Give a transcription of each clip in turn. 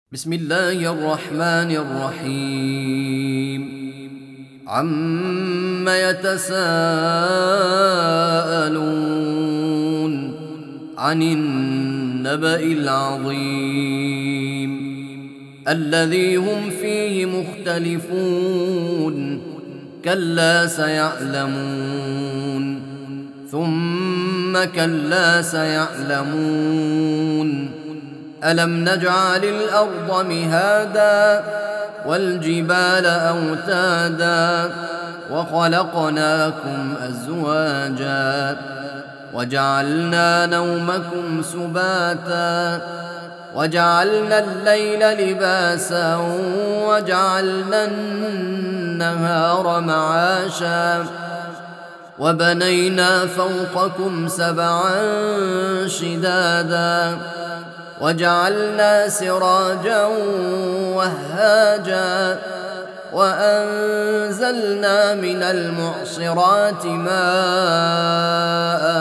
بسم الله الرحمن الرحيم. عم يتساءلون عن النبأ العظيم الذي هم فيه مختلفون كلا سيعلمون ثم كلا سيعلمون ألم نجعل الأرض مهادا والجبال أوتادا وخلقناكم أزواجا وجعلنا نومكم سباتا وجعلنا الليل لباسا وجعلنا النهار معاشا وبنينا فوقكم سبعا شدادا وجعلنا سراجا وهاجا وأنزلنا من المعصرات ماء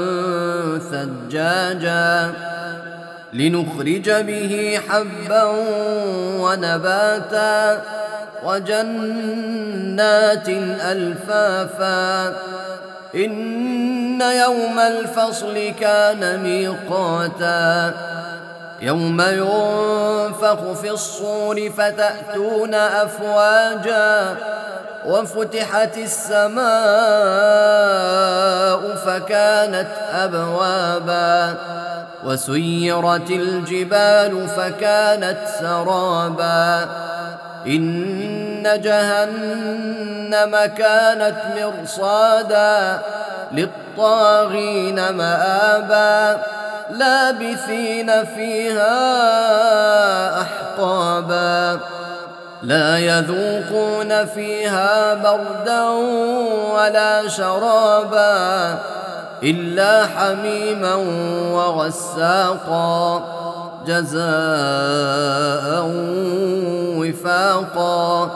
ثجاجا لنخرج به حبا ونباتا وجنات ألفافا إن يوم الفصل كان ميقاتا يوم ينفخ في الصور فتأتون أفواجا وفتحت السماء فكانت أبوابا وسيرت الجبال فكانت سرابا إن جهنم كانت مرصادا للطاغين مآبا لابثين فيها أحقابا لا يذوقون فيها بردا ولا شرابا إلا حميما وغساقا جزاء وفاقا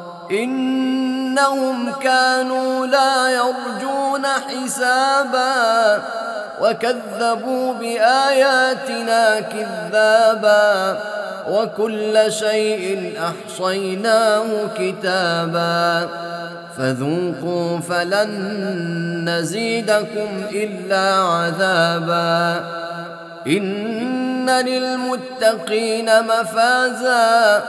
إنهم كانوا لا يرجون حسابا وكذبوا بآياتنا كذابا وكل شيء أحصيناه كتابا فذوقوا فلن نزيدكم إلا عذابا إن للمتقين مفازا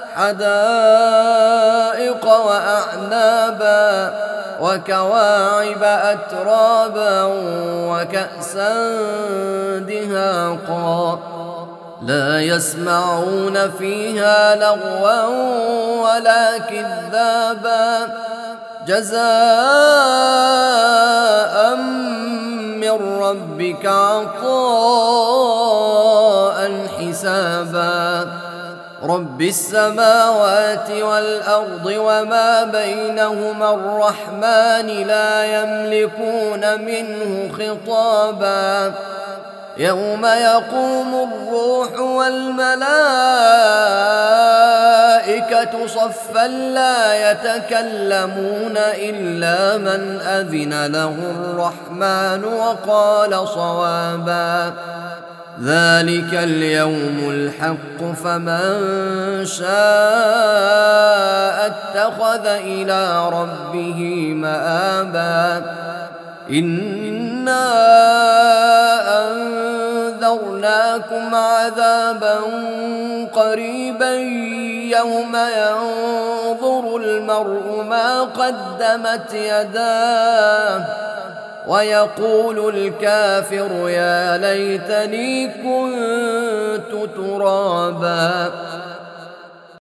حدائق وأعنابا وكواعب أترابا وكأسا دهاقا لا يسمعون فيها لغوا ولا كذابا جزاء من ربك عطاء حسابا رب السماوات والأرض وما بينهما الرحمن لا يملكون منه خطابا يوم يقوم الروح والملائكة صفا لا يتكلمون إلا من أذن له الرحمن وقال صوابا ذلك اليوم الحق فمن شاء اتخذ إلى ربه مآبا إنا أنذرناكم عذابا قريبا يوم ينظر المرء ما قدمت يداه ويقول الكافر يا ليتني كنت ترابا